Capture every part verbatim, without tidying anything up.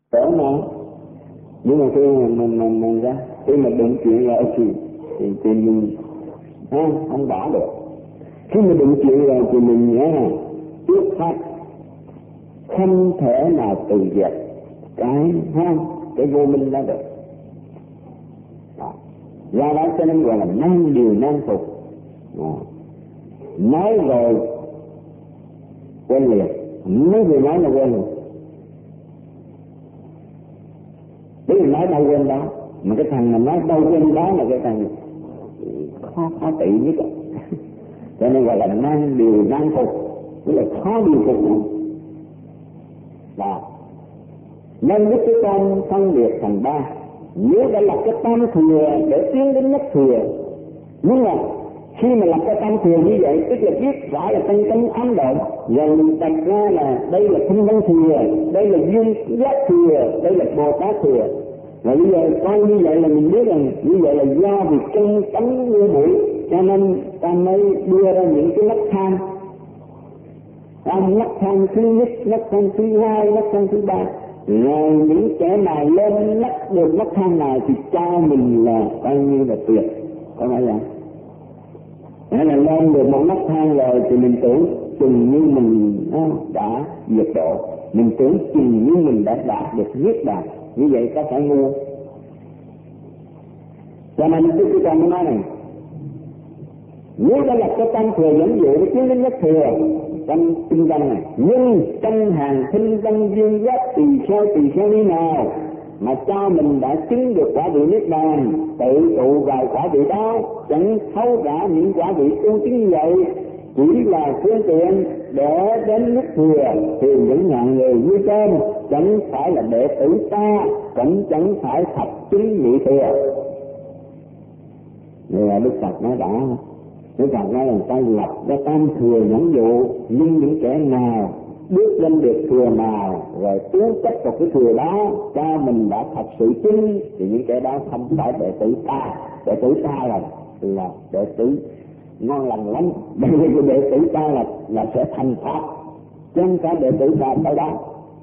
Tưởng mà, nhưng mà khi mình mình mình, mình ra, khi mà đụng chuyện rồi thì thì, thì mình ha, không bỏ được. Khi mà đụng chuyện rồi thì mình nhớ là trước hết không thể nào từ diệt cái ha, cái vô minh đó được. Đó. Do đó cho nên gọi là nan điều nan phục. Đó. Nói rồi quên liền, mấy người nói là quên liền. Nếu mình nói đâu quên đó, mà cái thằng mình nói đâu quên đó là cái thằng khó khó tị nhất. Cho nên gọi là nan điều nan phục, tức là khó điều phục nữa. Đó. Nên Đức Thế Tôn phân biệt thành ba. Nếu đã lập cái tam thừa để tiến đến nhất thừa, nhưng mà khi mà lập cái tam thừa như vậy, tức là biết rõ là tinh tấn ám độ, rồi mình đặt ra là đây là thanh văn thừa, đây là duyên giác thừa, đây là Bồ Tát thừa. Và bây giờ coi như vậy là mình biết rằng như vậy là do vì chân tánh như bụi, cho nên ta mới đưa ra những cái nấc thang. Nấc thang thứ nhất, nấc thang thứ hai, nấc thang thứ ba. Rồi những kẻ nào lên nấc được nấc thang nào thì cho mình là coi như là tuyệt, có phải là nghĩa là lên được một nấc thang rồi thì mình tưởng chừng như mình đã diệt độ, mình tưởng chừng như mình đã đạt được niết bàn. Như vậy có phải ngu? Cho nên Đức Thế Tôn mới nói này, nếu đã lập cái tam thừa dẫn dụ để tiến đến nhất thừa trong kinh văn này, nhưng trong hàng thinh văn duyên giác tỳ kheo tỳ kheo đi nào mà cho mình đã chứng được quả vị niết bàn, tự tụ vào quả vị đó, chẳng thấu cả những quả vị tu chứng vậy, chỉ là phương tiện để đến nhất thừa, thì những ngàn người như trên chẳng phải là đệ tử ta, cũng chẳng phải thập chứng nhị thừa. Đây là Đức Phật nói đã. Đức Phật nói là ta lập ra tam thừa dẫn dụ, nhưng những kẻ nào bước lên được thừa nào rồi tú chấp vào cái thừa đó cho mình đã thật sự chứng, thì những kẻ đó không phải đệ tử ta. Đệ tử ta là là đệ tử ngon lành lắm, bởi vì cái đệ tử ta là là sẽ thành Phật, chứ không phải đệ tử ta tới đó.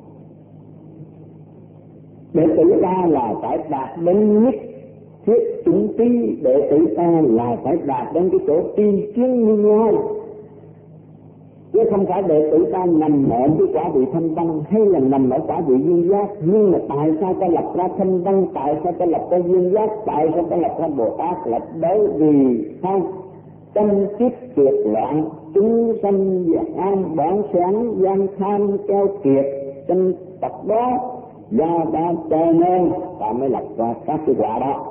Đệ tử ta là phải đạt đến nhất thiết chúng trí, đệ tử ta là phải đạt đến cái chỗ tiên kiến như nhau, chứ không phải đệ tử ta nằm ở cái quả vị thanh văn hay là nằm ở quả vị duyên giác. Nhưng mà tại sao ta lập ra thanh văn, tại sao ta lập ra duyên giác, tại sao ta lập ra Bồ Tát? Là bởi vì sao tâm kiếp tuyệt loạn, chúng sanh an bản sáng gian tham keo kiệt trong tập đó, do ta cho nên ta mới lập ra các cái quả đó.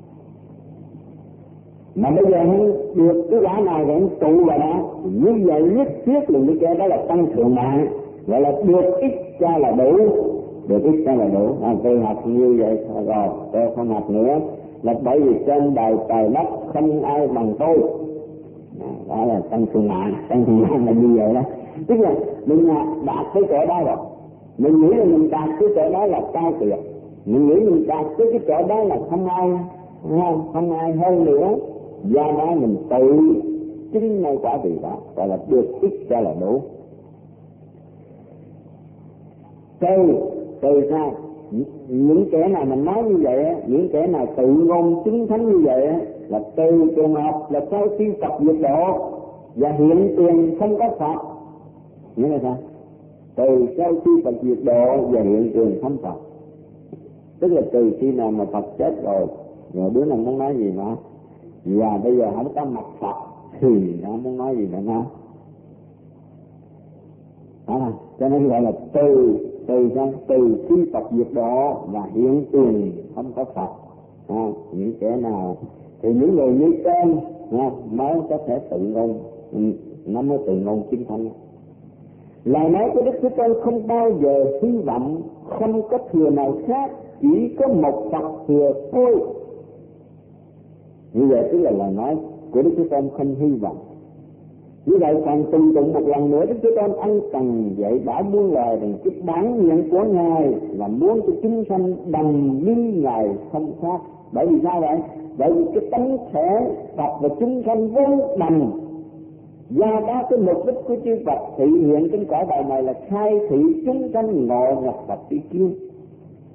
Mà bây giờ hắn được cái quả nào thì hắn tụ vào đó, như vậy nhất thiết là những cái đó là tăng thượng mạng, gọi là được ít cho là đủ, được ít cho là đủ. À, tôi học như vậy rồi, tôi không học nữa, là bởi vì trên đời trời đất không ai bằng tôi. À, đó là tăng thượng mạng, tăng thượng mạng là như vậy đó. Tức là mình đạt cái chỗ đó rồi, mình nghĩ là mình đạt cái chỗ đó là cao tuyệt, mình nghĩ mình đạt cái cái chỗ đó là không ai, không, không ai hơn nữa. Do đó mình tự chứng ngay quả vị đó, gọi là được ít cho là đủ. Từ từ sao những kẻ nào mình nói như vậy, những kẻ nào tự ngôn chứng thánh như vậy là từ trường hợp là sau khi Phật diệt độ và hiện tiền không có Phật. Nghĩa là sao? Từ sau khi Phật diệt độ và hiện tiền không Phật, tức là từ khi nào mà Phật chết rồi, rồi đứa nào muốn nói gì nữa, và bây giờ không có mặt Phật thì nó muốn nói gì nữa nó. À, cho nên gọi là từ từ ra từ khi Phật diệt độ và hiện tiền không có Phật. À, những kẻ nào thì những người như trên à, mới có thể tự ngôn, nó mới tự ngôn chính thánh. Lời nói của Đức Thế Tôn không bao giờ hy vọng, không có thừa nào khác, chỉ có một Phật thừa thôi. Như vậy tức là lời nói của Đức Thế Tôn không hy vọng. Như vậy càng tùng tụng một lần nữa, Đức Thế Tôn ân cần dạy bảo muôn lời rằng cái bản nguyện của Ngài là muốn cho chúng sanh đồng như Ngài không khác. Bởi vì sao vậy? Bởi vì cái tánh thể Phật và chúng sanh vốn đồng. Do đó cái mục đích của chư Phật thị hiện trên cõi đời này là khai thị chúng sanh ngộ nhập Phật tri kiến.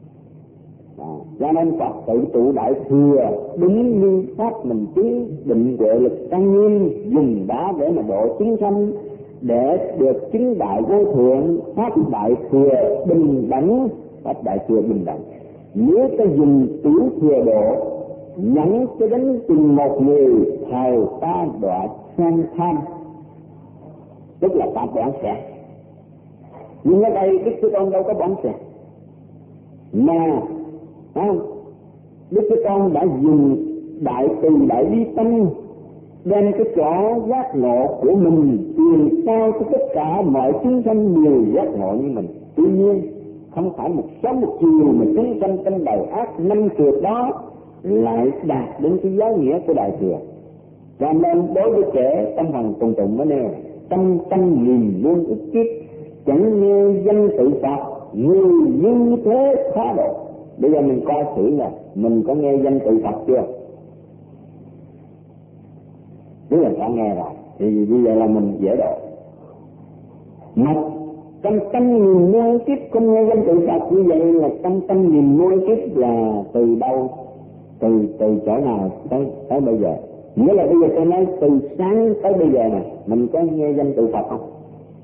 À, cho nên Phật tự trụ đại thừa đúng như pháp mình chứng định huệ lực tăng nhiên, dùng đó để mà độ chúng sanh, để được chứng đại vô thượng, pháp đại thừa bình đẳng, pháp đại thừa bình đẳng. Nếu ta dùng tiểu thừa độ nhẫn cho đến từng một người thờ ta đọa sang tham, tức là ta bỏng sẹt. Nhưng ở đây Đức Thế Tôn đâu có bỏng sẹt, mà không, Đức Thế Tôn đã dùng đại từ đại bi tâm đem cái chỗ giác ngộ của mình truyền trao cho tất cả mọi chúng sanh đều giác ngộ như mình. Tuy nhiên không phải một sớm một chiều mà chúng sanh trong đời ác năm trượt đó lại đạt đến cái giáo nghĩa của đại thừa. Cho nên đối với kẻ tâm phần tùng tùng mới nêu tâm tâm nhìn luôn ức kiếp, chẳng nghe danh tự Phật, người như thế khó độ. Bây giờ mình coi thử là mình có nghe danh tự Phật chưa? Nếu là đã nghe rồi thì bây giờ là mình dễ độ. Mà tâm tâm nhìn muôn kiếp không nghe danh tự Phật, như vậy là tâm tâm nhìn muôn kiếp là từ đâu, từ từ chỗ nào tới tới bây giờ? Nghĩa là bây giờ tôi nói từ sáng tới bây giờ này mình có nghe danh tự Phật không?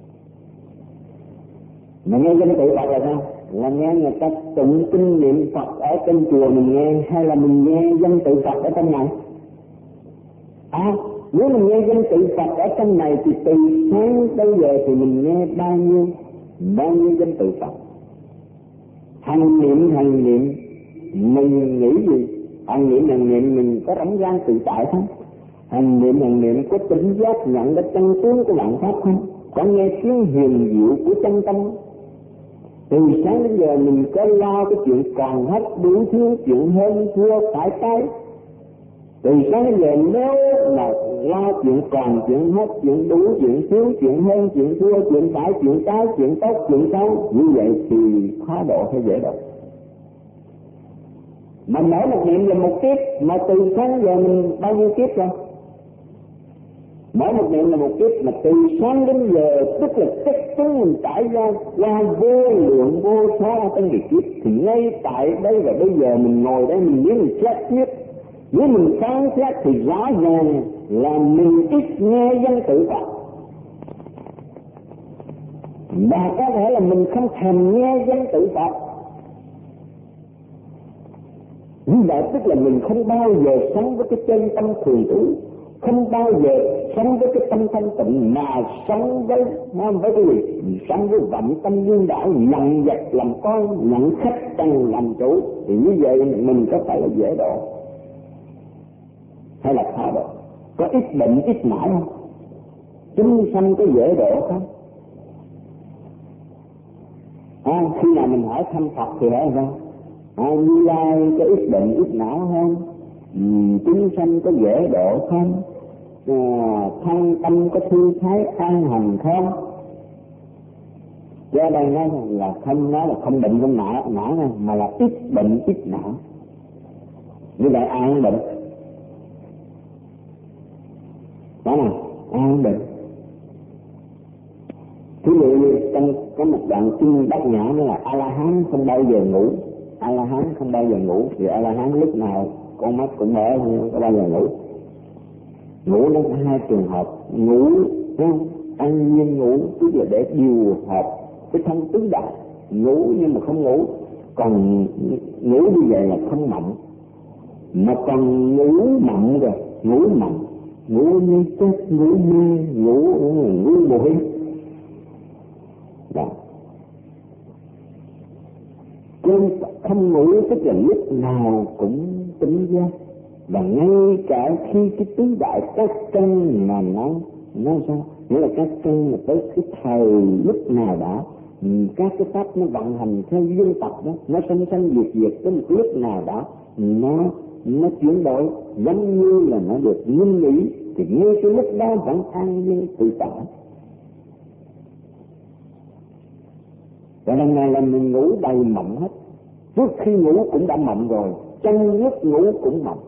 Mà nghe danh tự Phật là sao? Là nghe người ta tụng kinh niệm Phật ở trên chùa mình nghe, hay là mình nghe danh tự Phật ở trong này? À, nếu mình nghe danh tự Phật ở trong này thì từ sáng tới giờ thì mình nghe bao nhiêu bao nhiêu danh tự Phật? Hành niệm hành niệm mình nghĩ gì? Hành niệm hành niệm mình có rỗng rang tự tại không? Hành niệm hành niệm có tỉnh giác nhận đến chân tướng của vạn pháp không? Có nghe tiếng huyền diệu của chân tâm? Từ sáng đến giờ mình có lo cái chuyện còn hết đủ thứ, chuyện hơn thua phải cái. Từ sáng đến giờ nếu là lo chuyện còn, chuyện hết, chuyện đủ, chuyện thiếu, chuyện hơn, chuyện thua, chuyện phải, chuyện trái, chuyện tốt, chuyện xấu, như vậy thì khó độ hay dễ độ? Mà mỗi một niệm là một kiếp, mà từ sáng giờ mình bao nhiêu kiếp rồi? Mỗi một niệm là một kiếp, mà từ sáng đến giờ tức là chắc chắn mình trải ra qua vô lượng vô số cái nghiệp kiếp. Thì ngay tại đây và bây giờ mình ngồi đây mình nếu mình xét tiếp, nếu mình phán xét thì rõ ràng là mình ít nghe danh tự Phật. Và có thể là mình không thèm nghe danh tự Phật. Như vậy tức là mình không bao giờ sống với cái chân tâm thường trú, không bao giờ sống với cái tâm thanh tịnh, mà sống với với cái gì? Sống với vọng tâm dương đảo, nhận vật làm con, nhận khách trần làm chủ. Thì như vậy mình có phải là dễ độ hay là khó độ? Có ít bệnh ít mỏi không? Chúng sanh có dễ độ không? À, khi nào mình hỏi thăm Phật thì hỏi sao? À, Như Lai có ít bệnh ít não không? Ừ, chúng sanh có dễ độ không? À, thân tâm có thư thái an hành không? Cho đây nói là không, nói là không bệnh không não, não này, mà là ít bệnh ít não. Như vậy ai không bệnh? Đó nào, ai không bệnh? Thí dụ như trong có một đoạn kinh Bát Nhã nữa là A-la-hán không bao giờ ngủ. A-la-hán không bao giờ ngủ, vì A-la-hán lúc nào con mắt cũng mở, không có bao giờ ngủ. Ngủ nó có hai trường hợp, ngủ không? An nhiên ngủ tức là để điều hợp cái thân tứ đại, ngủ nhưng mà không ngủ. Còn ngủ như vậy là không mộng, mà còn ngủ mộng rồi, ngủ mộng, ngủ như chết, ngủ mê, ngủ ngủ bụi. Đó. Nên không ngủ tức là lúc nào cũng tỉnh giác, và ngay cả khi cái tứ đại các căn mà nó nó sao, nghĩa là các căn mà tới cái thời lúc nào đó các cái pháp nó vận hành theo dân tập đó, nó sanh sanh diệt diệt tới một lúc nào đó nó nó chuyển đổi giống như là nó được nguyên lý, thì ngay cái lúc đó vẫn an nhiên tự tại. Và lần này là mình ngủ đầy mộng hết, trước khi ngủ cũng đã mộng rồi, trong lúc ngủ cũng mộng.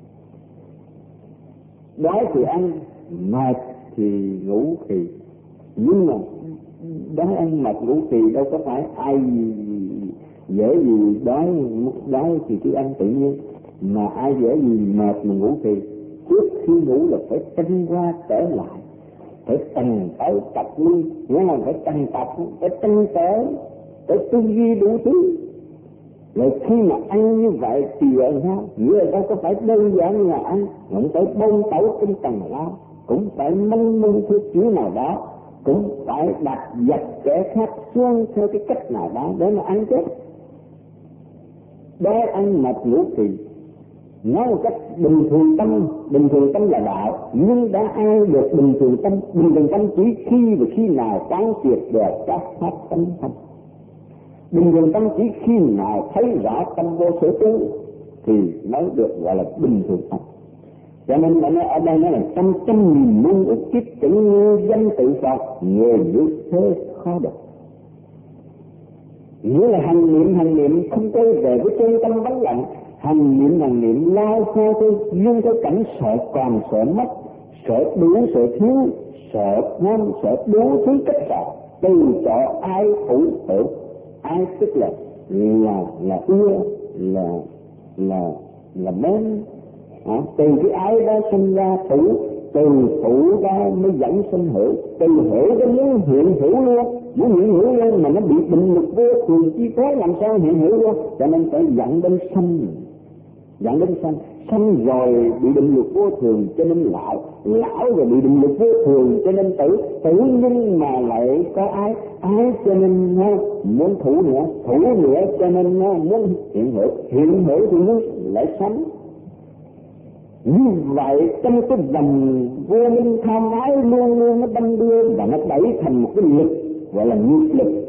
Đói thì ăn, mệt thì ngủ thì, nhưng mà đói ăn mệt ngủ thì đâu có phải ai dễ gì đói đói thì cứ ăn tự nhiên, mà ai dễ gì mệt mà ngủ thì trước khi ngủ là phải tranh qua trở lại, phải tầng tới tập ly, nghĩa là phải tầng tập, phải tranh tới, phải tư duy đủ thứ. Rồi khi mà ăn như vậy thì vậy ha, nghĩa là đâu có phải đơn giản là ăn, cũng phải bông tẩu trên tầng lao, cũng phải manh mông theo kiểu nào đó, cũng phải đặt dập kẻ khác xuống theo cái cách nào đó để mà ăn chết. Đói ăn mệt ngủ thì nói một cách bình thường tâm, bình thường tâm là đạo, nhưng đã ai được bình thường tâm? Bình thường tâm chỉ khi và khi nào quán triệt được các pháp tánh tâm. Bình thường tâm chỉ khi nào thấy rõ tâm vô sở tướng thì mới được gọi là bình thường tâm. Cho nên nói ở đây nó là trăm trăm nghìn muôn ức kiếp chẳng như danh tự Phật, người như thế khó được. Nghĩa là hành niệm hành niệm không quay về với chân tâm vắng lặng, hành niệm hành niệm lao theo tôi duyên theo cảnh sợ còn sợ mất, sợ đủ sợ thiếu, sợ ngon sợ đủ thứ cách sợ, từ chỗ ai thủ hữu, ai tức là là là ưa là là là mến, à, từ cái ái đó sinh ra thủ, từ thủ ra mới dẫn sinh hữu, từ hữu nó muốn hiện hữu luôn, muốn hiện hữu luôn mà nó bị định lực vô thường chi phối làm sao hiện hữu luôn, cho nên phải dẫn đến sanh, dẫn đến sanh, sanh rồi bị định lực vô thường cho nên lão, lão rồi bị định lực vô thường cho nên tử, tử nhưng mà lại có ái, ái cho nên muốn thủ nữa, thủ nữa cho nên muốn hiện hữu, hiện hữu thì muốn lại sanh. Như vậy trong cái vòng vô minh tham ái luôn luôn nó đâm đưa và nó đẩy thành một cái lực gọi là nghiệp lực.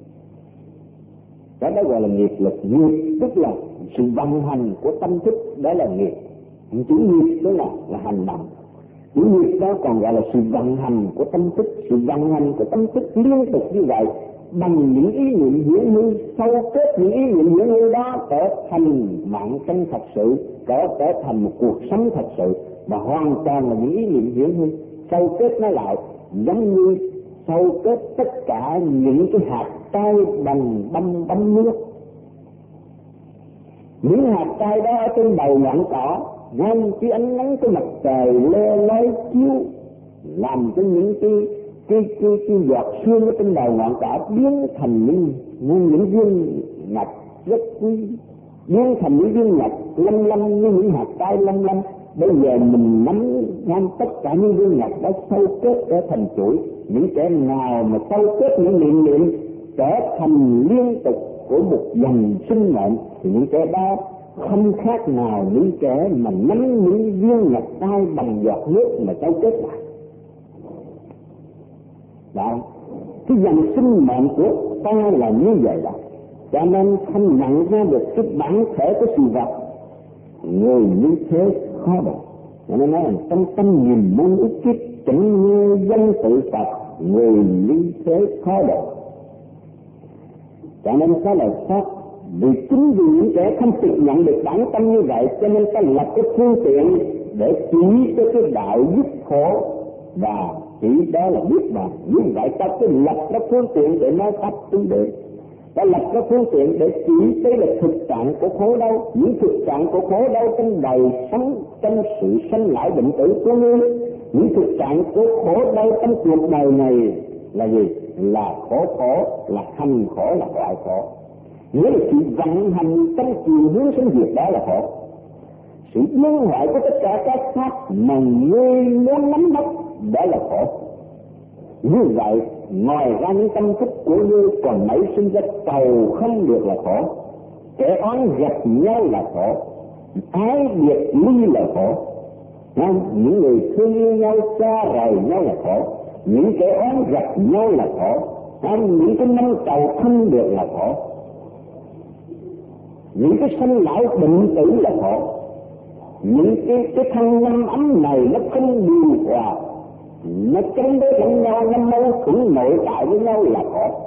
Đó đó gọi là nghiệp lực. Nghiệp tức là sự vận hành của tâm thức, đó là nghiệp. Chữ nghiệp đó là là hành động. Chữ nghiệp đó còn gọi là sự vận hành của tâm thức, sự vận hành của tâm thức liên tục như vậy bằng những ý niệm hiển hư, sâu kết những ý niệm hiển hư đó trở thành mạng chân thật sự, trở trở thành một cuộc sống thật sự, và hoàn toàn là những ý niệm hiển hư, sâu kết nó lại giống như sâu kết tất cả những cái hạt cay bằng băm băm nước. Những hạt cay đó ở trên đầu ngọn cỏ, ngang cái ánh nắng cái mặt trời lê lói chiếu, làm cho những cái cái cái, cái giọt sương ở trên đầu ngọn cỏ biến thành những những viên ngọc rất quý, biến thành những viên ngọc lâm lâm như những hạt cay lâm lâm. Bây giờ mình nắm nắm tất cả những viên ngọc đó sâu kết trở thành chuỗi. Những kẻ nào mà sâu kết những niệm niệm trở thành liên tục của một dòng sinh mệnh thì những kẻ đó không khác nào những kẻ mà nắm những viên ngọc cay bằng giọt nước mà sâu kết lại. Đó, cái dòng sinh mệnh của ta là như vậy đó. Cho nên không nhận ra được cái bản thể của sự vật, người như thế khó được. Cho nên nói là trong tâm nhìn muôn ức kiếp chẳng như danh tự Phật, người như thế khó được. Cho nên có lời Pháp, vì chính vì những kẻ không tự nhận được bản tâm như vậy, cho nên ta lập cái phương tiện để chỉ cho cái đạo dứt khổ, và chỉ đó là biết bàn. Như vậy ta cứ lập cái phương tiện để nói pháp tứ đệ, ta lập cái phương tiện để chỉ tới là thực trạng của khổ đau, những thực trạng của khổ đau trong đời sống, trong sự sanh lão bệnh tử của ngươi. Những thực trạng của khổ đau trong cuộc đời này là gì? Là khổ khổ, là hành khổ, là hoại khổ. Nghĩa là sự vận hành trong chiều hướng sinh diệt đó là khổ. Sự biến hoại của tất cả các pháp mà ngươi muốn nắm bắt đó là khổ. Như vậy, ngoài ra những tâm thức của ngươi còn nảy sinh ra cầu không được là khổ, kẻ oán gạch nhau là khổ, ái biệt ly là khổ. Không? Những người thương yêu nhau xa rời nhau là khổ, những kẻ oán gạch nhau là khổ, không? Những cái năm cầu không được là khổ, những cái sanh lão bệnh tử là khổ, những cái cái thân năm ấm này nó không điều hòa, nó chống đối lẫn nhau, nó mâu thuẫn nội tại với nhau là khổ.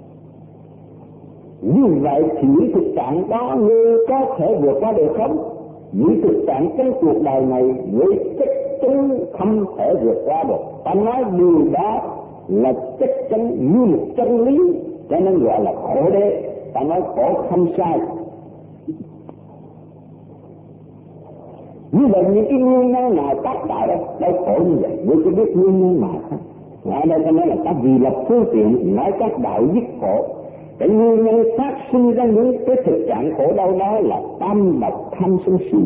Như vậy thì những thực trạng đó ngươi có thể vượt qua được không? Những thực trạng trong cuộc đời này ngươi chắc chắn không thể vượt qua được. Ta nói điều đó là chắc chắn như một chân lý, cho nên gọi là khổ đế. ta nói khổ không sai. Như vậy những cái nguyên nhân nào tác tạo ra đau khổ như vậy, ngươi có biết nguyên nhân nào không? Ở đây ta nói là ta vì lập phương tiện nói các đạo dứt khổ. Cái nguyên nhân phát sinh ra những cái thực trạng khổ đau đó là tam độc tham sân si.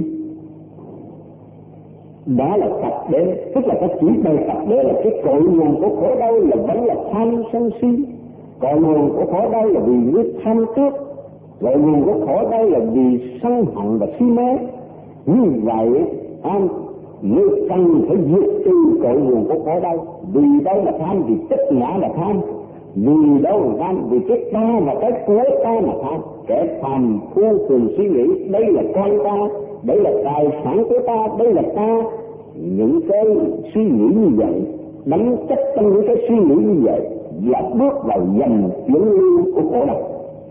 Đó là tập đế, tức là ta chỉ bày tập đế là cái cội nguồn của khổ đau là vẫn là tham sân si. Cội nguồn của khổ đau là vì ngươi tham tiếc, cội nguồn của khổ đau là vì sân hận và si mê. Như vậy anh ngươi cần phải diệt trừ cội nguồn của khổ đau. Vì đâu là tham? Vì tất ngã là tham. Vì đâu là tham? Vì cái ta và cái của ta mà tham. Kẻ phàm phu thường suy nghĩ đây là con ta, đây là tài sản của ta, đây là ta. Những cái suy nghĩ như vậy, đắm chấp trong những cái suy nghĩ như vậy là bước vào dòng chuyển lưu của khổ đau.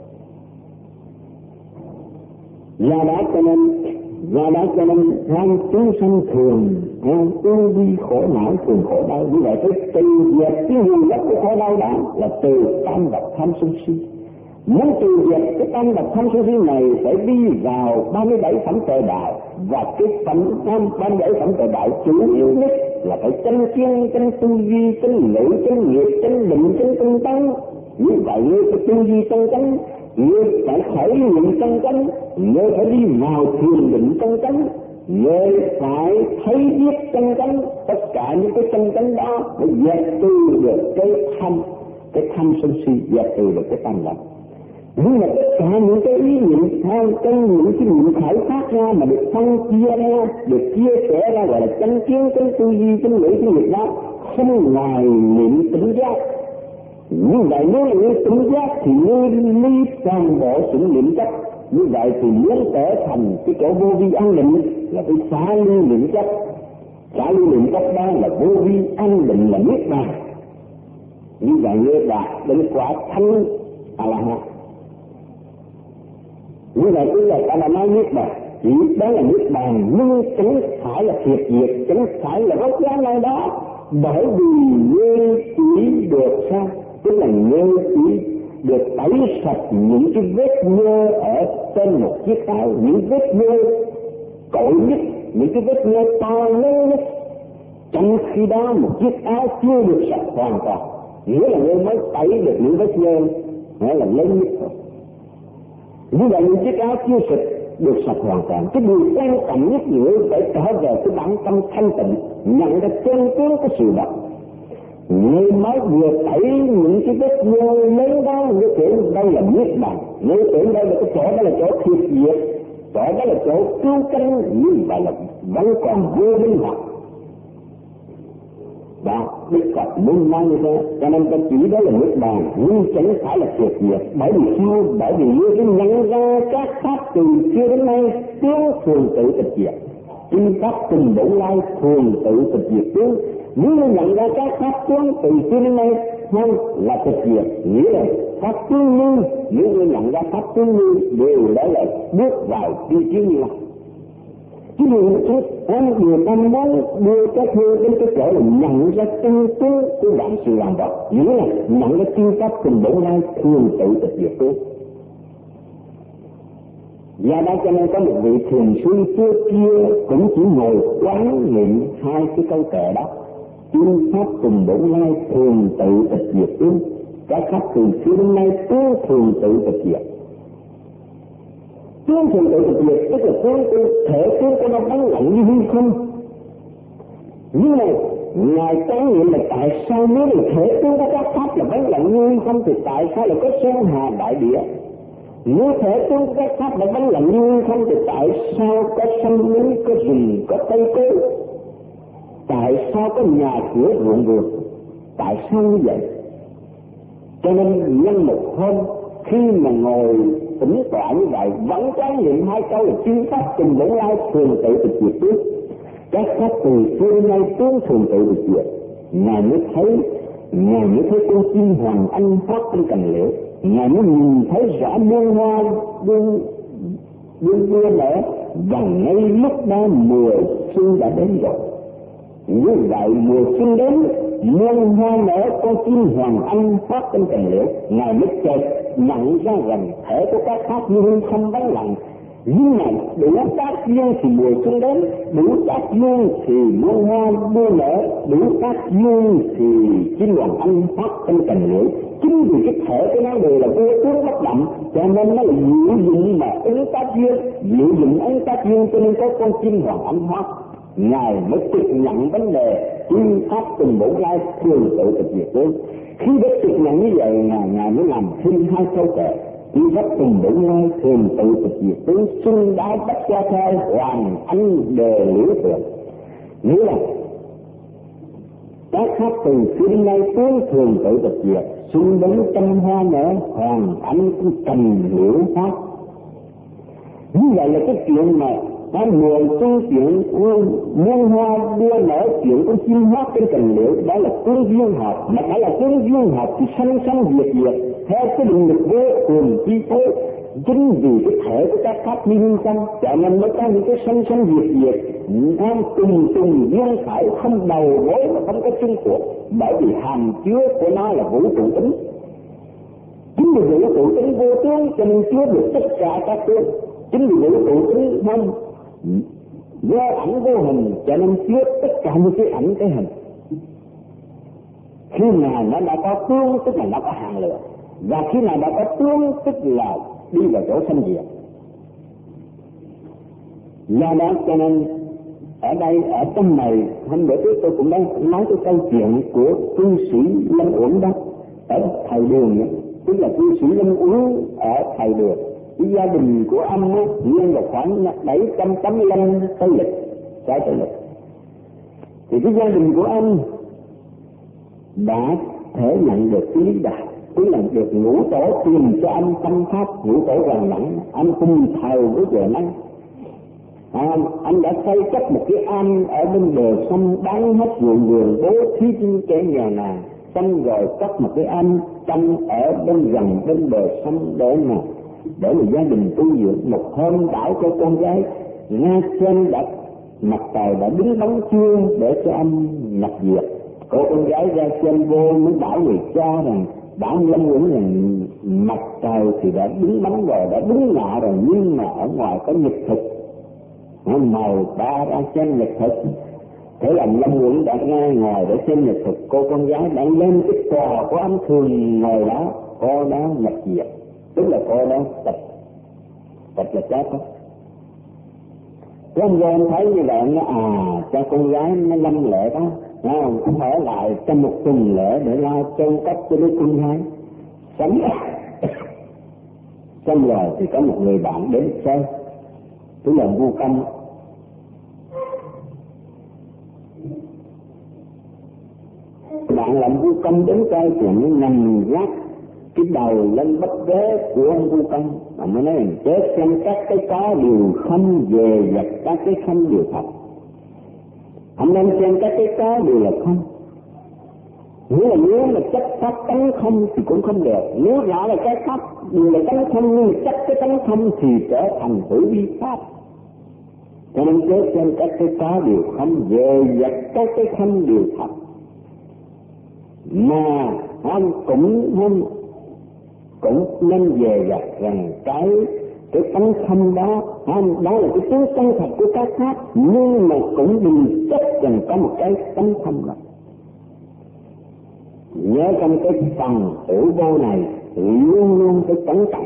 Do đó cho nên do đó cho nên tham chúng sanh thường ưu bi khổ não, thường khổ đau. Như vậy phải từ diệt cái nguồn gốc của khổ đau đó là từ tam độc tham sân si. Muốn từ diệt cái tam độc tham sân si này phải đi vào ba mươi bảy phẩm tuệ đạo, và cái phẩm ba mươi bảy phẩm tuệ đạo chủ yếu nhất là phải chân kiên, chân tư duy, chân ngữ, chân nghiệp, chân định, chân tinh tấn. Như vậy ngươi phải tư duy chân chánh, ngươi phải khởi niệm chân chánh, ngươi phải đi vào thiền định chân chánh, ngươi phải thấy biết chân chánh. Tất cả những cái chân chánh đó để dẹp trừ được cái tham, cái tham sân si, dẹp trừ được cái tam độc. Nhưng mà tất cả những cái ý niệm tham, trong những cái niệm khởi phát ra mà được phân chia ra, được chia sẻ ra gọi là chân kiến, chân tư duy, chân ngữ, chân nghiệp đó, không ngoài niệm tỉnh giác. Như vậy nếu là ngươi tỉnh giác thì ngươi ly toàn bộ sự niệm chấp. Như vậy thì muốn trở thành cái chỗ vô vi an định là phải xả ly niệm chấp. Xả ly niệm chấp đó là vô vi an định, là niết bàn. Như vậy ngươi đạt đến quả thanh a la hán. Như vậy chúng ta đã nói niết bàn, chỉ đó là niết bàn, nhưng chẳng phải là thiệt diệt, chẳng phải là gốc gác nơi đó. Bởi vì ngươi chỉ được sao? Tức là ngươi chỉ được tẩy sạch những cái vết nhơ ở trên một chiếc áo, những vết nhơ cội nhất, những cái vết nhơ to lớn nhất. Trong khi đó một chiếc áo chưa được sạch hoàn toàn, nghĩa là ngươi mới tẩy được những vết nhơ, nghĩa là lớn nhất thôi. Như vậy những chiếc áo chưa sạch được sạch hoàn toàn. Cái điều quan trọng nhất người phải trở về cái bản tâm thanh tịnh, nhận ra chân tướng của sự vật. Người mới vừa tẩy những cái vết nhơ lớn đó, người tưởng đây là niết bàn, người tưởng đây là cái chỗ đó là chỗ thiệt diệt, chỗ đó là chỗ cứu cánh, như vậy là vẫn còn vô minh hoặc. Đó, Đức Phật muốn nói như thế, cho nên ta chỉ đó là niết bàn, nhưng chẳng phải là thiệt diệt. Bởi vì sao? Bởi vì ngươi phải nhận ra các pháp từ xưa đến nay tướng thường tự tịch diệt. Kinh pháp tình bổn lai thường tự tịch diệt tướng. Nếu ngươi nhận ra các pháp tướng từ xưa đến nay không là tịch diệt, nghĩa là pháp tướng như, nếu ngươi nhận ra pháp tướng như đều đó là bước vào đi chiếu như lai. Cái điều trước, anh điều ta muốn đưa các ngươi đến cái chỗ là nhận ra chân tướng của vạn sự làm vật, nghĩa là nhận ra kinh pháp tình bổn lai thường tự tịch diệt tướng. Do đó cho nên có một vị thiền sư trước kia cũng chỉ ngồi quán niệm hai cái câu kệ đó: kinh pháp tình bổn lai thường tự tịch diệt tướng. Các pháp từ xưa đến nay tướng thường tự tịch diệt. Tướng thường tự tịch diệt tức là tướng thể tướng của nó vắng lặng như hư không. Nhưng mà ngài quán niệm là tại sao nếu là thể tướng của các pháp là vắng lặng như hư không thì tại sao lại có sơn hà đại địa? Nếu thể tướng của các pháp là vắng lặng như hư không thì tại sao có sông núi, có rừng, có cây cối? Tại sao có nhà cửa ruộng vườn? Tại sao như vậy? Cho nên nhân một hôm khi mà ngồi tĩnh tọa như vậy vẫn quán niệm hai câu là chư pháp tình bổn lai thường tự tịch diệt tướng. Các pháp từ xưa đến nay tướng thường tự tịch diệt. Ngài mới thấy, ngài mới thấy con chim hoàng anh phát trên cành liễu, ngài mới nhìn thấy rõ muôn hoa đương đương đưa nở, và ngay lúc đó mùa xuân đã đến rồi. Như vậy mùa xuân đến, muôn hoa nở, con chim hoàng anh phát trên cành liễu, ngài mới chợt nhận ra rằng thể của các pháp như không vắng lặng. Nhưng này đủ các duyên thì mùa xuân đến, đủ các duyên thì muôn hoa đua nở, đủ các duyên thì chim hoàng anh phát trong cành liễu. Chính vì cái thể của nó đều là vô tướng bất động, cho nên nó là diệu dụng mà ứng tác duyên, diệu dụng ứng tác duyên, cho nên có con chim hoàng anh phát. Ngài mới trực nhận vấn đề chim pháp từng bổ lai thường tự tịch diệt tướng. Khi đã trực nhận như vậy, ngài ngài mới làm thêm hai câu kệ: chim pháp từng bổ lai thường tự tịch diệt tướng, xuân đáo bách gia thai, hoàng anh đề liễu thượng. Nghĩa là các pháp từ xưa đến nay tướng thường tự tịch diệt, xuân đến trăm hoa nở, hoàng anh cũng cành liễu phát. Như vậy là cái chuyện mà nó mười phương chuyện muôn hoa đua nở, chuyện của chim hót trên cành liễu, đó là tướng duyên hợp. Mà phải là tướng duyên hợp thì sanh sanh diệt diệt theo cái định lực vô thường chi phối. Chính vì cái thể của các pháp liên sanh, cho nên mới có những cái sanh sanh diệt diệt, tham trùng trùng duyên khởi, không đầu mối mà không có chung cuộc, bởi vì hàm chứa của nó là vũ trụ tính. Chính vì vũ trụ tính vô tướng cho nên chứa được tất cả các tướng. Chính vì vũ trụ tính không vô ảnh vô hình cho nên chứa tất cả những cái ảnh cái hình. Khi nào nó đã có tướng tức là nó có hạn lượng, và khi nào đã có tướng tức là đi vào chỗ sanh diệt. Do đó cho nên ở đây ở trong này hôm bữa trước tôi cũng đang nói cái câu chuyện của cư sĩ Lâm Uẩn đó ở Thầy Đường ấy. Tức là cư sĩ Lâm Uẩn ở Thầy Đường, cái gia đình của ông á nguyên là khoảng bảy trăm tám mươi lăm tây lịch trái tây lịch. Thì cái gia đình của ông đã thể nhận được cái lý đại, tức là được ngũ tổ tìm cho anh tâm pháp, ngũ tổ rằng lãnh anh cùng thờ với vợ năng. À, anh đã xây cất một cái am ở bên bờ sông, bán hết ruộng vườn, bố thí cho kẻ nghèo nàn, xong rồi cất một cái am trong ở bên gần bên bờ sông để mà để mà gia đình tu dưỡng. Một hôm đãi cho con gái ngay trên đặt mặt trời đã đứng đóng chuông để cho anh nhập diệt. Cô con gái ra trên vô mới bảo người cha rằng bảo Lâm Uẩn là mặt trời thì đã đứng bóng rồi, đã đứng ngọ rồi, nhưng mà ở ngoài có nhật thực màu ba ra trên nhật thực. Thế là Lâm Uẩn đã nghe ngồi để xem nhật thực, cô con gái đã lên cái cò của anh thường ngồi đó, cô đó nhập diệt, tức là cô đó tịch, tịch là chết đó. Con gái thấy như vậy nó à cho con gái nó lâm lệ đó, không cũng ở lại trong một tuần lễ để lo chôn cất cho đứa con gái sống. Xong rồi thì có một người bạn đến chơi, tức là Vu Công. Bạn làm Vu Công đến chơi thì nó nằm gác cái đầu lên bất ghế của ông Vu Công, mà mới nói rằng chết xem các cái có điều không về vật, các cái không điều thật. Anh nên xem các cái có đều là không. Nếu là nếu mà chấp pháp tánh không thì cũng không được. Nếu rõ là cái pháp đều là tánh không nhưng chấp cái tánh không thì trở thành hữu vi pháp. Cho nên chết xem các cái có đều không về vật, các cái không điều thật. Mà anh cũng không cũng nên về vật rằng cái cái tánh không đó, không, đó là cái tướng chân thật của các pháp, nhưng mà cũng đừng chấp rằng có một cái tánh không đó. Nhớ trong cái phần hữu vô này luôn luôn cái cẩn trọng.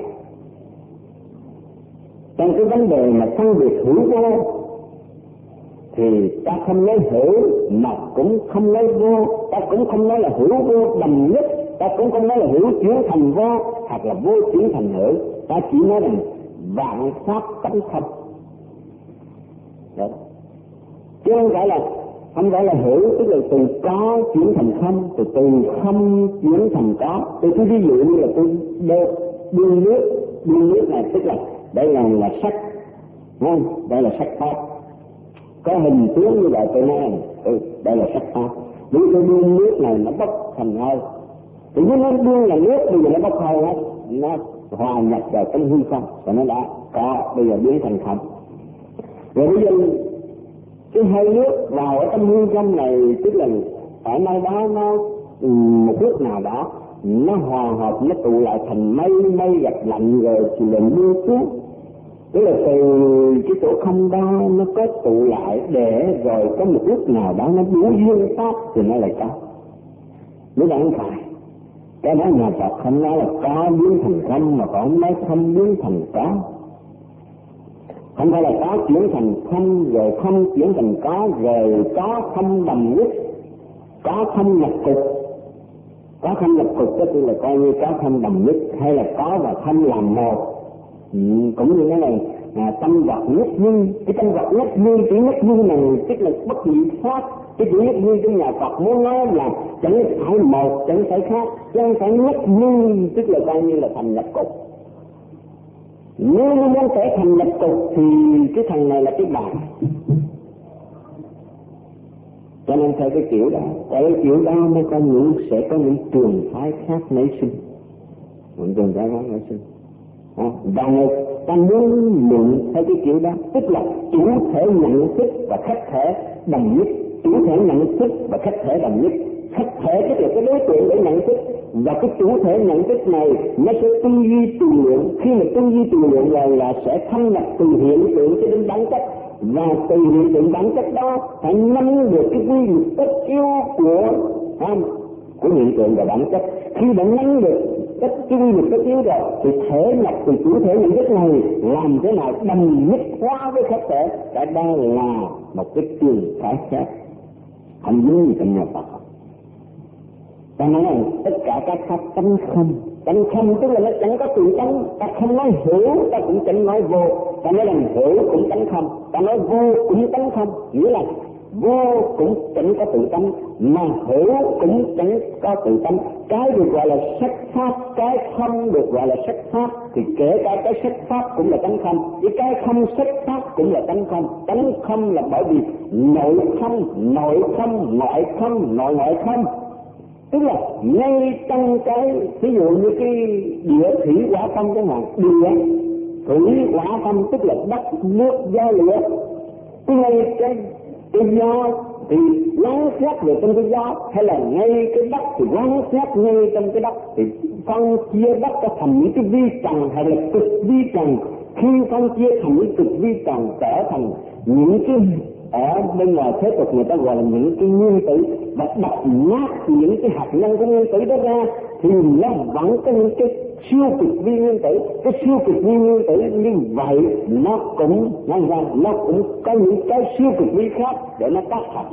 Trong cái vấn đề mà phân biệt hữu vô thì ta không nói hữu mà cũng không nói vô, ta cũng không nói là hữu vô đồng nhất, ta cũng không nói là hữu chuyển thành vô hoặc là vô chuyển thành hữu, ta chỉ nói rằng vạn pháp tánh không. Đấy. Chứ không phải là không phải là hữu, tức là từ có chuyển thành không, từ từ không chuyển thành có. Tôi cứ ví dụ như là tôi đun nước, đun nước này tức là đây là là sắc, không? Đây là sắc pháp. Có hình tướng như vậy tôi nói ừ, đây là sắc pháp. Nếu tôi đun nước này nó bốc thành hơi, thì nếu nó đun là nước bây giờ nó bốc hơi hết, nó hòa nhập vào trong hư không, và nó đã có bây giờ biến thành không. Rồi bây giờ cái hơi nước vào ở trong hư không này, tức là ở nơi đó nó một lúc nào đó nó hòa hợp, nó tụ lại thành mây, mây gặp lạnh rồi thì là mưa xuống. Tức là từ cái chỗ không đó nó có tụ lại để rồi có một lúc nào đó nó đủ duyên pháp thì nó lại có. Nếu đó không phải, cái đó nhà Phật không nói là có biến thành không, mà còn nói không biến thành có. Không phải là có chuyển thành không, rồi không chuyển thành có, rồi có không đồng nhất, có không nhập cục. Có không nhập cục tức là coi như có không đồng nhất, hay là có và không làm một. Ừ, cũng như cái này à, tâm vật nhất như, cái tâm vật nhất như, chỉ nhất như này tức là bất nhị pháp. Cái chữ nhất như trong nhà Phật muốn nói là chẳng phải một, chẳng phải khác, chẳng phải nhất như, tức là coi như là thành nhập cục. Nếu nó muốn sẽ thành nhập cục thì cái thằng này là cái bàn. Cho nên theo cái kiểu đó, theo cái kiểu đó mới có những, sẽ có những trường phái khác nảy sinh. Những trường phái khác nảy sinh. À, và ta muốn luận theo cái kiểu đó, tức là chủ thể nhận thức và khách thể đồng nhất. Chủ thể nhận thức và khách thể đồng nhất. Khách thể tức là cái đối tượng để nhận thức, và cái chủ thể nhận thức này nó sẽ tư duy tự lượng. Khi mà tư duy tự lượng rồi là sẽ thâm nhập từ hiện tượng cho đến bản chất, và từ hiện tượng bản chất đó phải nắm được cái quy luật tất yếu của không, của hiện tượng và bản chất. Khi đã nắm được tất cái quy luật tất yếu rồi thì thể nhập từ chủ thể nhận thức này làm thế nào đồng nhất hóa với khách thể, cái đó là một cái trường phái khác, không giống như trong nhà Phật. Ta nói là tất cả các pháp tánh không, tánh không tức là nó chẳng có tự tánh. Ta không nói hữu, ta cũng chẳng nói vô. Ta nói là hữu cũng tánh không, ta nói vô cũng tánh không. Nghĩa là vô cũng chẳng có tự tánh, mà hữu cũng chẳng có tự tánh. Cái được gọi là sắc pháp, cái không được gọi là sắc pháp, thì kể cả cái sắc pháp cũng là tánh không, với cái không sắc pháp cũng là tánh không. Tánh không là bởi vì nội không, nội không, ngoại không, nội ngoại không. Tức là ngay trong cái, ví dụ như cái địa thủy hỏa phong chẳng hạn, địa thủy hỏa phong tức là đất, nước, gió, lửa. Cái ngay cái cái gió thì quán xét về trong cái gió, hay là ngay cái đất thì quán xét ngay trong cái đất, thì phân chia đất ra thành những cái vi trần hay là cực vi trần. Khi phân chia thành những cực vi trần trở thành những cái, ở bên ngoài thế tục người ta gọi là những cái nguyên tử, và đập nát những cái hạt nhân của nguyên tử đó ra thì nó vẫn có những cái siêu cực vi nguyên tử. Cái siêu cực vi nguyên tử như vậy nó cũng nói ra nó cũng có những cái siêu cực vi khác để nó tác thành.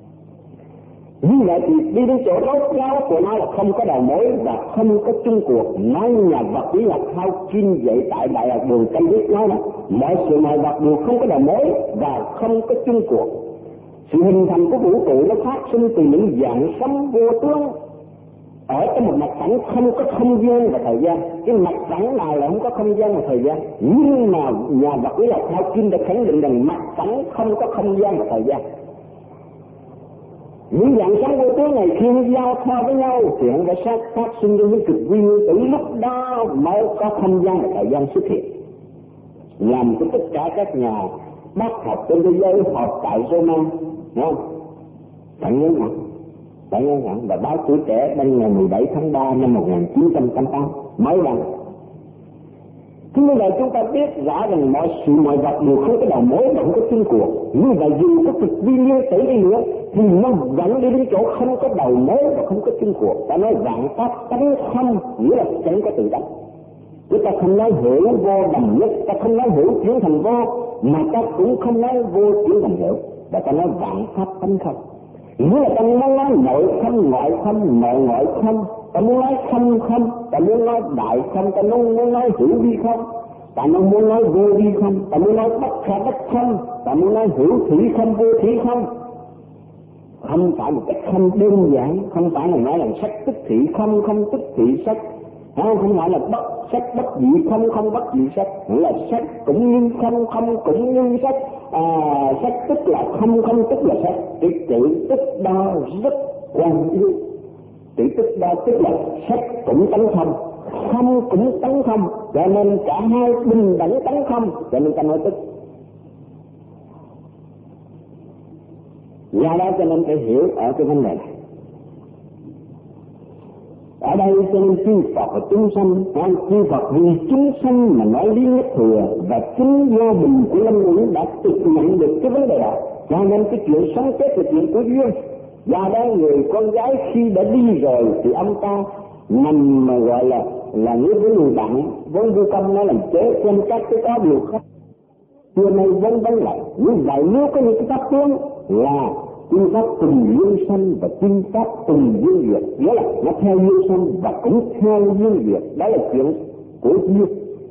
Như vậy thì đi đến chỗ rốt ráo của nó là không có đầu mối và không có chung cuộc. Nói nhà vật lý học Hao Kim dạy tại Đại học Đường Cambridge nói là mọi sự mọi vật đều không có đầu mối và không có chung cuộc. Sự hình thành của vũ trụ nó phát sinh từ những dạng sống vô tướng. Ở trong một mặt phẳng không có không gian và thời gian, cái mặt phẳng nào là không có không gian và thời gian. Nhưng mà nhà vật lý học Hao Kim đã khẳng định rằng mặt phẳng không có không gian và thời gian. Những dạng sống vô tướng này khi nó giao thoa với nhau thì nó sẽ phát, phát sinh ra những cực vi nguyên tử, lúc đó mới có không gian và thời gian xuất hiện. Làm cho tất cả các nhà bác học trên thế giới họp tại Roma, đúng không? Phải nhớ nhận, phải nhớ nhận. Và báo Tuổi Trẻ bên ngày mười bảy tháng ba năm một nghìn chín trăm tám mươi tám mới đăng. Thế như vậy chúng ta biết rõ rằng mọi sự mọi vật đều không có đầu mối, không có chung cuộc. Như vậy dù có cực vi nguyên tử đi nữa thì nó vẫn đi đến chỗ không có đầu mối và không có chung cuộc. Ta nói vạn pháp tánh không, nghĩa là chẳng có tự tánh. Chúng ta không nói hữu vô đồng nhất, ta không nói hữu chuyển thành vô, mà ta cũng không nói vô chuyển thành hữu, và ta nói vạn pháp tánh không. Nghĩa là ta muốn nói nội không, ngoại không, nội ngoại không, ta muốn nói không không, ta muốn nói đại không, ta muốn, muốn nói hữu vi không, ta muốn nói vô vi không, ta muốn nói bất khả bất không, ta muốn nói hữu thủy không, vô thủy không. Không phải một cách không đơn giản, không phải là nói là sắc tức thị không, không tức thị sắc, không, không phải là bất sắc bất dị không, không bất dị sắc, là sắc cũng như không, không cũng như sắc. À, sắc tức là không, không tức là sắc. Cái chữ tức đó rất quan yếu. Chữ tức đó tức là sắc cũng tánh không, không cũng tánh không, cho nên cả hai bình đẳng tánh không, cho nên ta nói tức. Do đó cho nên phải hiểu ở cái vấn đề này. Ở đây cho nên chư Phật và chúng sanh, chư Phật vì chúng sanh mà nói lý nhất thừa, và chính do mình của Lâm Nguyễn đã thực nhận được cái vấn đề đó, cho nên cái chuyện sống chết là chuyện của duyên. Do đó người con gái khi đã đi rồi thì ông ta nằm mà gọi là là như với người bạn vốn vô công nó làm chế trên các cái có điều khác. Xưa nay vẫn vẫn lại như vậy, nếu có những cái pháp tướng là phương pháp từng duyên sanh và phương pháp từng duyên diệt, nghĩa là nó theo duyên sanh và cũng theo duyên diệt, đó là chuyện của duyên,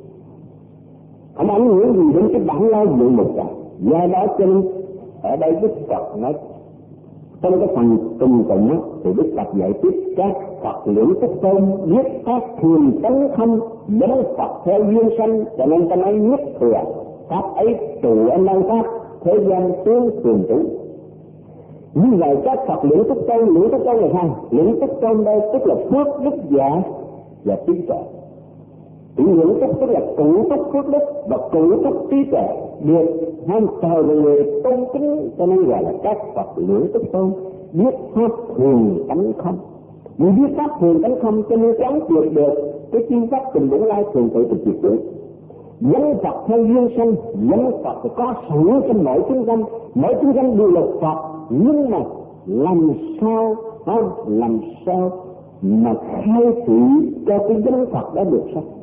không ảnh hưởng gì đến cái bản lai dự mục cả. Do đó cho nên ở đây Đức Phật nói trong cái phần từng tụng á, thì Đức Phật dạy tiếp các Phật lưỡng tức tôn nhất pháp thường tấn không đến Phật theo duyên sanh, cho nên ta nói nhất thừa pháp ấy trụ ở nơi pháp thế gian tướng thường trụ. Như vậy các Phật lưỡng tức tôn, lưỡng tức tôn là sao? Lưỡng tức tôn đây tức là phước đức giả và trí tuệ. Thì lưỡng tức tức là cụ túc phước đức và cụ túc trí tuệ được ham thờ về người tôn kính, cho nên gọi là các Phật lưỡng tức tôn biết pháp thường tánh không. Vì biết pháp thường tánh không cho nên quán triệt được cái chuyên pháp tình bổn lai thường tự thực diệt tướng. Dân Phật theo duyên sanh, dân Phật thì có sẵn trong mỗi chúng sanh, mỗi chúng sanh đều là Phật, nhưng mà làm sao không làm sao mà khai thị cho cái dân Phật đã được sao?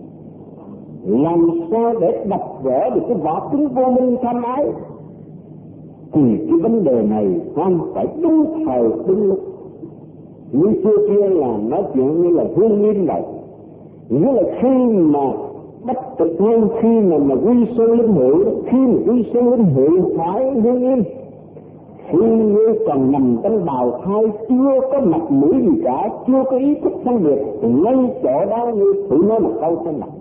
Làm sao để đập vỡ được cái vỏ cứng vô minh tham ái? Thì cái vấn đề này không phải đúng thời đúng lúc. Như xưa kia là nói chuyện như là Hương Nghiêm vậy, nghĩa là khi mà bất thực hơn, khi mà mà quy sơn linh hiệu, khi mà quy sơn linh hiệu phải Hương Nghiêm. Khi ngươi còn nằm trong bào thai chưa có mặt mũi gì cả, chưa có ý thức phân biệt, ngay chỗ đó ngươi thử nói một câu xem nào.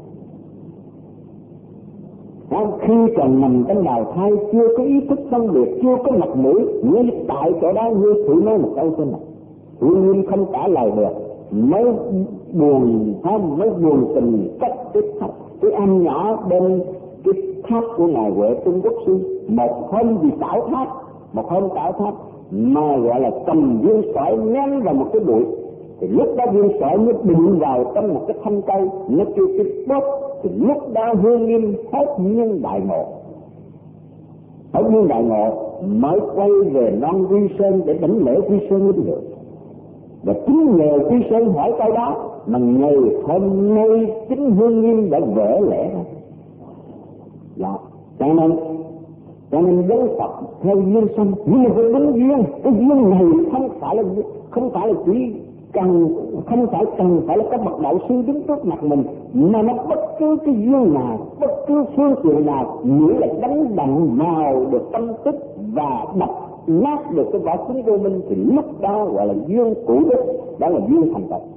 Khi còn nằm trong bào thai chưa có ý thức phân biệt, chưa có mặt mũi, ngay tại chỗ đó ngươi thử nói một câu xem nào. Hương Nghiêm không trả lời được, mới buồn không, mới buồn tình cách cái tháp, cái anh nhỏ bên cái tháp của ngài Huệ Trung Quốc sư. Một hôm vì tạo tháp, một hôm tạo tháp mà gọi là cầm viên sỏi ném vào một cái bụi, thì lúc đó viên sỏi nó đụng vào trong một cái thân cây, nó kêu cái bóp, thì lúc đó Hương Nghiêm hốt nhiên đại ngộ, hốt nhiên đại ngộ mới quay về non Quy Sơn để đảnh lễ Quy Sơn linh hiệu. Và chính nhờ Quy Sơn hỏi câu đó mà ngày hôm nay chính Hương Nghiêm đã vỡ lẽ ra. Đó, cho nên cho nên dân Phật theo duyên sanh, nhưng mà cái đúng duyên, cái duyên này không phải là không phải là chỉ cần không phải cần phải là các bậc đạo sư đứng trước mặt mình, mà nó bất cứ cái duyên nào, bất cứ phương tiện nào, nghĩa là đánh đặng màu được tâm thức và đập nát được cái vỏ cứng vô minh, thì lúc đó gọi là duyên cụ đức, đó là duyên thành tựu.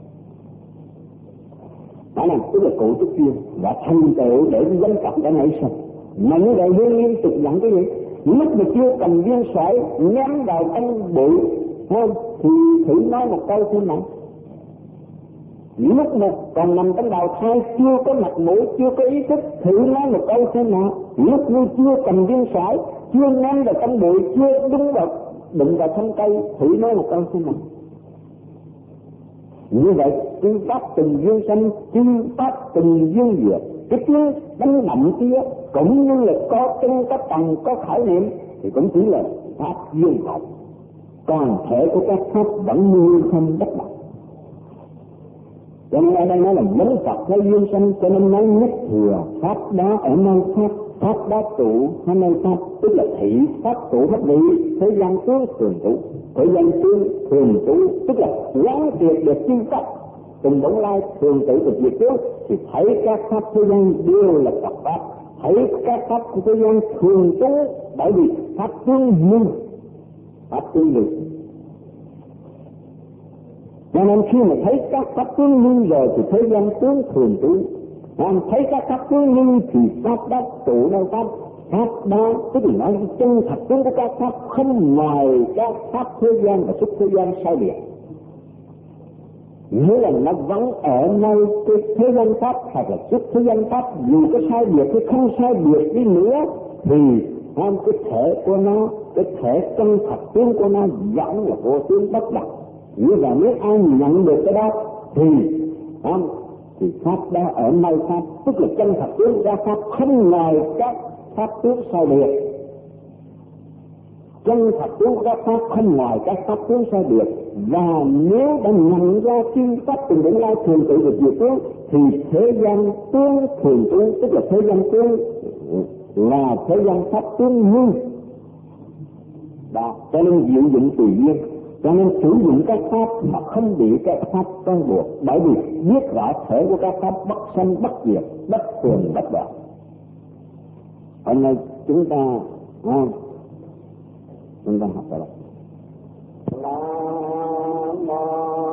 Đó là tức là cụ đức duyên và thành tựu để dân Phật đã nảy sinh. Mà như vậy Hương Nghiêm tục nhận cái gì? Lúc mà chưa cầm viên sỏi ném vào trong bụi, không thì thử nói một câu thế nào. Lúc mà còn nằm trong bào thai chưa có mặt mũi, chưa có ý thức, thử nói một câu thế nào. Lúc như chưa cầm viên sỏi, chưa ném vào trong bụi, chưa đứng vào đụng vào thân cây, thử nói một câu thế nào. Như vậy chư pháp từng duyên sanh, chư pháp từng duyên diệt. Cái tiếng đánh động kia cũng như là có chân có tầng có khởi niệm thì cũng chỉ là pháp duyên hợp, còn thể của các pháp vẫn như không bất động. Cho nên ở đây nói là vấn Phật theo duyên sanh, cho nên nói nhất thừa pháp đó ở nơi pháp, pháp đó trụ ở nơi pháp, tức là thị pháp trụ pháp vị, thế gian tướng thường trụ, thế gian tướng thường trụ, tức là quán triệt được chư pháp từng bổn lai thường tự thực diệt tướng, thì thấy các pháp thế gian đều là Phật pháp, thấy các pháp của thế gian thường trú, bởi vì pháp tương như, pháp tương như. Cho nên khi mà thấy các pháp tương như rồi thì thế gian tướng thường trú, còn thấy các pháp tương như thì pháp đó trụ nơi pháp, pháp đó tức là nói chân thật tướng của các pháp không ngoài các pháp thế gian và xuất thế gian sai biệt. Nghĩa là nó vẫn ở nơi cái thế gian pháp hoặc là xuất thế gian pháp, dù có sai biệt hay không sai biệt đi nữa thì không, cái thể của nó, cái thể chân thật tướng của nó vẫn là vô tướng bất động. Như vậy nếu ai nhận được cái đó thì không, thì pháp đó ở nơi pháp, tức là chân thật tướng ra pháp không ngoài các pháp tướng sai biệt. Chân thật tướng ra pháp không ngoài các pháp tướng sai biệt, và nếu đã nhận ra chi pháp từng đến lai thường tự được diệt tướng, thì thế gian tướng thường tướng, tức là thế gian tướng là thế gian pháp tướng như đó. Cho nên diệu dụng tùy duyên, cho nên sử dụng các pháp mà không bị các pháp trói buộc, bởi vì biết rõ thể của các pháp bất sanh bất diệt, bất thường bất đoạn. Hôm nay chúng ta à, chúng ta học rồi đó. Nam mô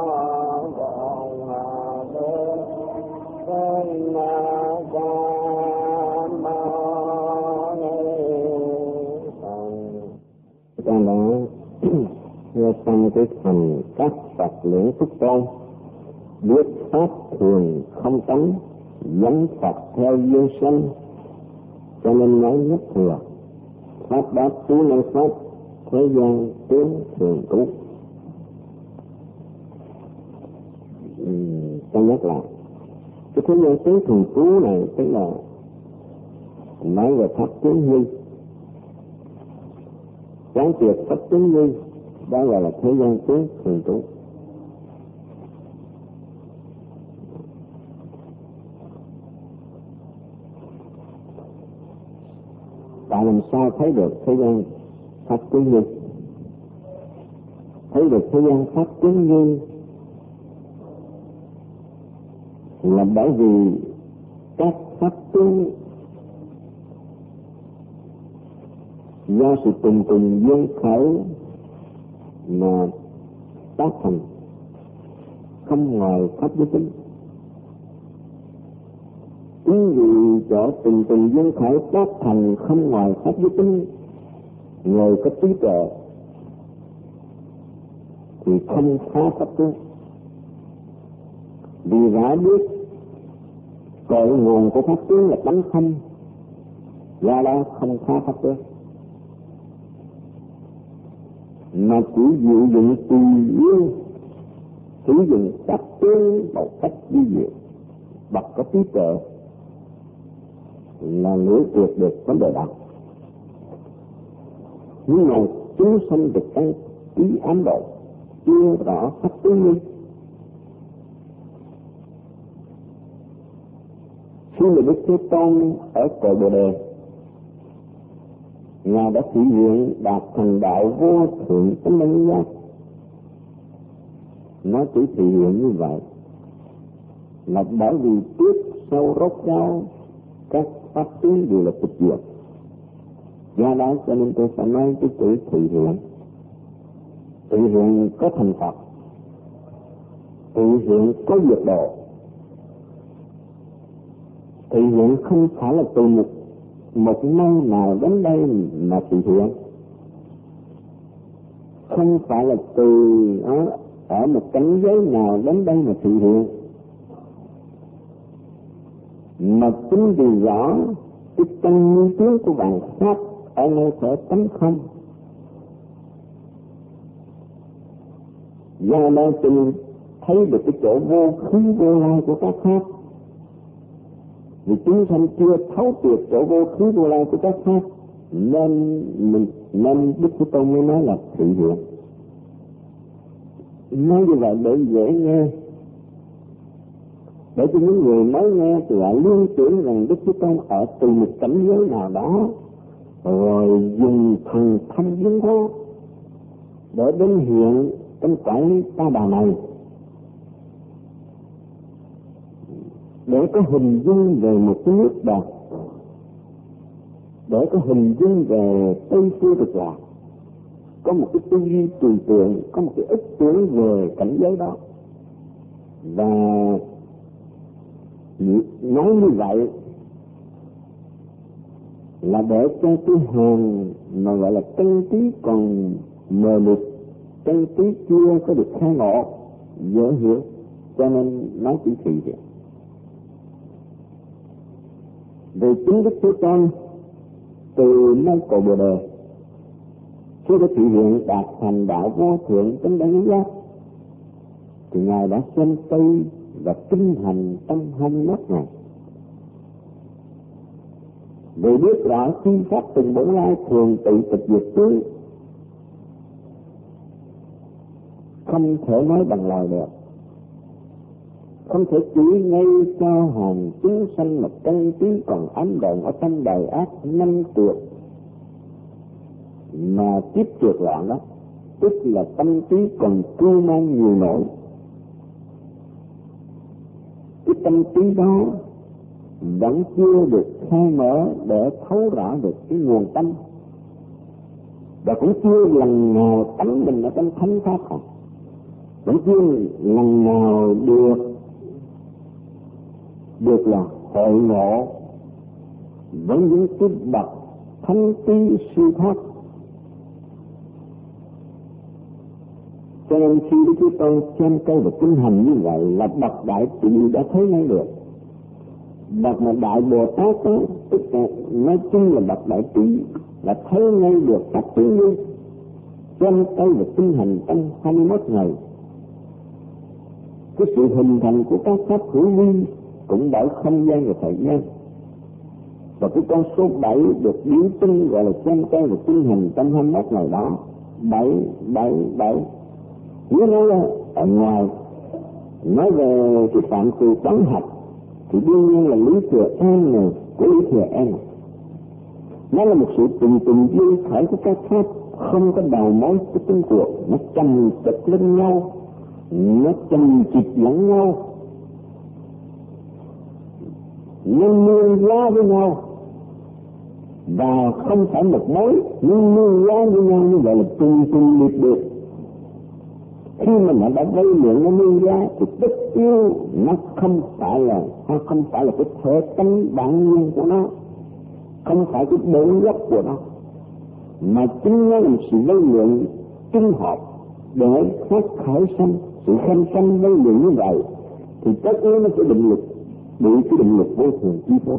ta đã nghe xong cái phần các Phật lưỡng phúc tôn, biết pháp thường không tánh, dẫn Phật theo duyên sanh, cho nên nói nhất thừa pháp đó trú nơi pháp thế gian tướng thường trú. Ta nhắc lại cái thế gian tướng thường trú này, tức là nói về pháp tướng như quán triệt pháp tướng như, đó gọi là thế gian tướng thường trú. Tại làm sao thấy được thế gian pháp tướng như? Thấy được thế gian pháp tướng như là bởi vì các pháp tướng do sự tùng tùng duyên khởi mà tác thành, không ngoài pháp giới tính. Chính vì chỗ tùng tùng duyên khởi tác thành không ngoài pháp giới tính, người có trí tuệ thì không phá pháp tướng, vì đã biết cội nguồn của pháp tướng là tánh không, do đó không phá pháp tướng, mà chỉ dụ dụng tùy duyên, sử dụng pháp tướng một cách vi diệu. Bậc có trí tuệ là nổi tuyệt được vấn đề đó. Nhưng mà chúng sanh được cái ý ám độ, chưa rõ pháp tướng như. Khi mà Đức Thế Tôn ở cội Bồ Đề, Ngài đã thị hiện đạt thành đạo vô thượng tánh năng giác. Nó chỉ thị hiện như vậy là bởi vì trước sâu rốt ráo các pháp tướng đều là tịch diệt. Do đó cho nên tôi phải nói cái chữ thị hiện. Thị hiện có thành Phật, thị hiện có diệt độ. Thị hiện không phải là từ một một nơi nào đến đây mà thị hiện, không phải là từ ở, ở một cảnh giới nào đến đây mà thị hiện, mà chính vì rõ cái chân nguyên tướng của vạn pháp ở nơi thể tánh không. Do đó tôi thấy được cái chỗ vô khứ vô lai của các pháp, vì chúng sanh chưa thấu triệt chỗ vô khứ vô lai của các pháp, nên mình nên Đức Thế Tôn mới nói là thị hiện. Nói như vậy để dễ nghe, để cho những người mới nghe thì lại liên tưởng rằng Đức Thế Tôn ở từ một cảnh giới nào đó, rồi dùng thần thông biến hóa để đến hiện trong cõi ta bà này, để có hình dung về một cái nước đạt, để có hình dung về Tây phương Cực Lạc, có một cái tư duy trừu tượng, có một cái ức tưởng về cảnh giới đó. Và nói như vậy là để cho cái hàng mà gọi là chân trí còn mờ mịt, chân trí chưa có được khai ngộ, dễ hiểu, cho nên nói chỉ thị vậy. Về chính Đức Thế Tôn từ nơi cội Bồ Đề, khi đã thị hiện đạt thành đạo vô thượng tánh đẳng giác, thì Ngài đã xem Tây và kinh hành trong hai mươi mốt ngày. Để biết rõ khi pháp từng bổn lai thường tự tịch diệt tướng, không thể nói bằng lời được, không thể chỉ ngay cho hàng chúng sanh mà căn trí còn ám đờn ở trong đời ác năm trượt mà tiếp trượt loạn đó, tức là tâm trí còn cưu mang nhiều nổi. Cái tâm trí đó vẫn chưa được khai mở để thấu rõ được cái nguồn tâm, và cũng chưa lần nào tánh mình ở trong thánh pháp học, vẫn chưa lần nào được được là hội ngộ với những cái bậc thánh trí siêu thoát. Cho nên khi Đức Chúa Trời xem cây và kinh hành như vậy là bậc đại trị đã thấy ngay được. Bậc mà đại Bồ Tát đó, tức là nói chung là bậc đại trí, là thấy ngay được các tướng như xem cây và kinh hành trong hai mươi mốt ngày. Cái sự hình thành của các pháp hữu vi cũng bởi không gian và thời gian, và cái con số bảy được biến tinh gọi là xem cây và kinh hành trong hai mươi mốt ngày đó, bảy bảy bảy. Nếu nói ở ngoài nói về cái phạm trù toán học thì đương nhiên là lý thừa n này của lý thừa n, nó là một sự trùng trùng duyên khởi của các pháp, không có đầu mối của chung cuộc, nó chồng chất lên nhau, nó chồng chịch lẫn nhau, nó nương giá với nhau, và không phải một mối, nhưng nương giá với nhau như vậy là trùng trùng liệt được. Khi mà nó đã vây miệng nó nương giá thì tất yếu nó không phải là nó không phải là cái thể tánh bản nhiên của nó, không phải cái bản gốc của nó, mà chính nó là một sự vây miệng tinh hợp để phát khởi sanh. Sự khanh sanh vây miệng như vậy thì tất yếu nó sẽ định lực, bị cái định lực vô thường chi phối.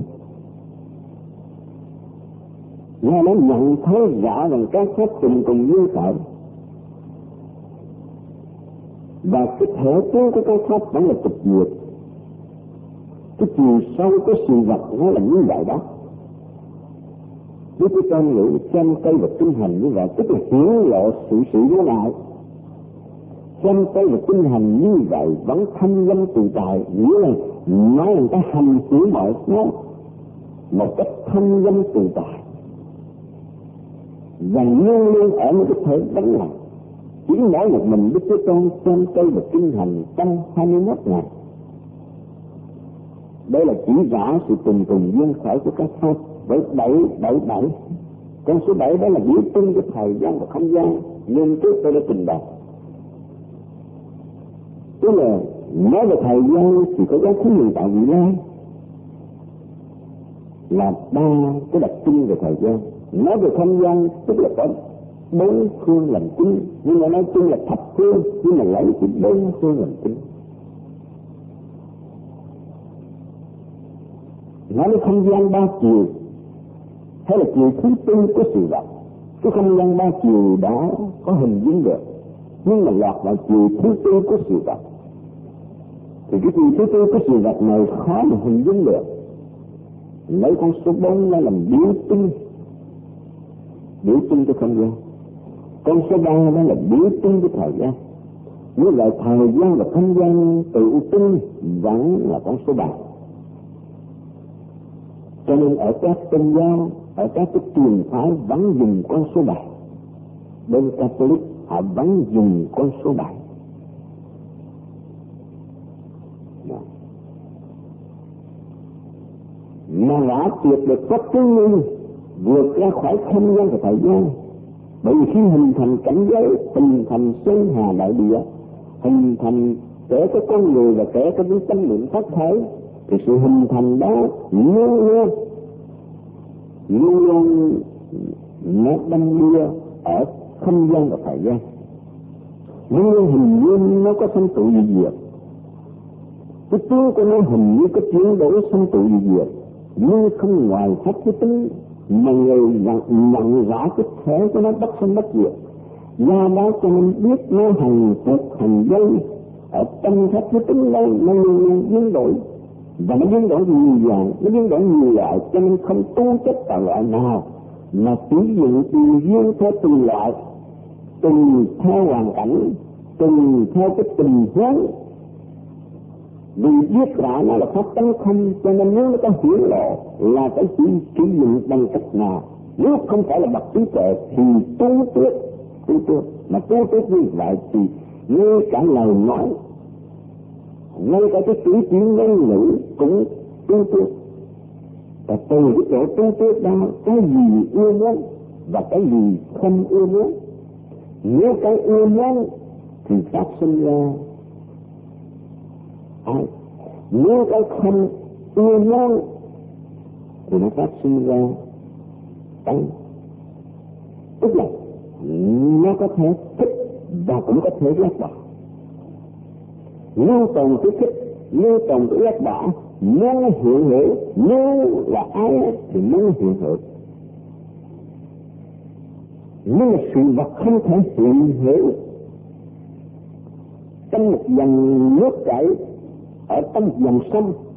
Nghe nó nhận thấy rõ rằng các pháp cùng cùng duyên khởi, và cái thể tướng của các pháp vẫn là tịch diệt. Cái chiều sâu của sự vật nó là như vậy đó. Với cái con ngữ xem cây và kinh hành như vậy, tức là hiển lộ sự sự vô ngại. Xem cây và kinh hành như vậy vẫn thanh danh tự tại, nghĩa là nói rằng cái hành xử mọi pháp một cách thanh danh tự tại, và luôn luôn ở một cái thể đánh lạc. Chỉ nói một mình Đức Chúa Trời xem cây và kinh hành trong hai mươi mốt ngày. Đây là chỉ rõ sự trùng trùng duyên khởi của các pháp với bảy bảy bảy. Con số bảy đó là biểu trưng của thời gian và không gian, nhưng trước tôi đã trình bày. Tức là nói về thời gian thì có giá khứ hiện tại vị lai là ba cái đặc trưng về thời gian. Nói về không gian tức là có bốn phương làm chính, nhưng mà nói chung là thập phương, nhưng mà lấy chỉ bốn phương làm chính. Nói đến không gian ba chiều hay là chiều thứ tư của sự vật, cái không gian ba chiều đó có hình dung được, nhưng mà lọt vào chiều thứ tư của sự vật thì cái chiều thứ tư của sự vật này khó mà hình dung được. Lấy con số bốn ra làm biểu trưng, biểu trưng cho không gian. Con số ba đó là biểu trưng của thời gian. Như vậy thời gian và không gian tự trưng vẫn là con số ba. Cho nên ở các tôn giáo, ở các cái truyền phái vẫn dùng con số bảy. Bên Catholic họ vẫn dùng con số bảy. Mà đã tuyệt được pháp chứng minh vượt ra khỏi không gian và thời gian. Bởi vì khi hình thành cảnh giới, hình thành sơn hà đại địa, hình thành kể cả con người và kể cả những tâm niệm phát khởi, thì sự hình thành đó luôn luôn luôn luôn nó đâm đưa ở không gian và thời gian. Luôn luôn hình như nó có sanh trụ gì diệt. Cái tướng của nó hình như có chuyển đổi sanh trụ gì diệt, nhưng không ngoài hết cái tính mà người nhận, nhận rõ cái thể của nó bất sanh bất diệt. Do đó cho nên biết nó hành tục hành dây ở tâm pháp cái tính nó nó luôn biến đổi, và nó biến đổi nhiều dạng, nó biến đổi nhiều loại, cho nên không tu chất vào loại nào, mà sử dụng tùy duyên theo từng loại, từng theo hoàn cảnh, từng theo cái tình huống. Vì biết rõ nó là pháp tánh không, cho nên nếu nó có hiểu lộ là cái chỉ sử dụng bằng cách nào. Nếu không phải là bậc trí tuệ thì tu tuyết, tu tuyết mà tu tuyết như vậy thì ngay cả lời nói, ngay cả cái cử chỉ ngôn ngữ cũng tu tuyết. Và từ cái chỗ tu tuyết đó, cái gì yêu muốn và cái gì không yêu muốn. Nếu cái yêu muốn thì phát sinh ra ai, nếu cái không yêu muốn thì nó phát sinh ra tánh. Tức là nó có thể thích và cũng có thể ghét bỏ. Nếu còn cái thích, nếu còn cái ghét bỏ, muốn hiện hữu, nếu là ai thì muốn hiện hữu. Nhưng mà sự vật không thể hiện hữu. Trong một dòng nước chảy, ở trong một dòng sông,